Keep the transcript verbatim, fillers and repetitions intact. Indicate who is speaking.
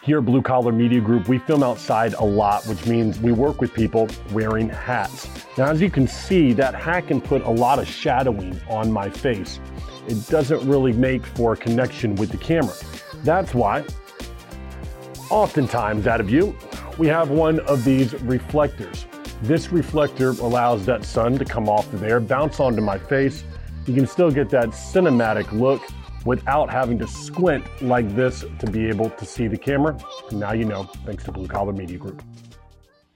Speaker 1: Here at Blue Collar Media Group, we film outside a lot, which means we work with people wearing hats. Now, as you can see, that hat can put a lot of shadowing on my face. It doesn't really make for a connection with the camera. That's why, oftentimes out of view, we have one of these reflectors. This reflector allows that sun to come off of there, bounce onto my face. You can still get that cinematic look without having to squint like this to be able to see the camera. And now you know, thanks to Blue Collar Media Group.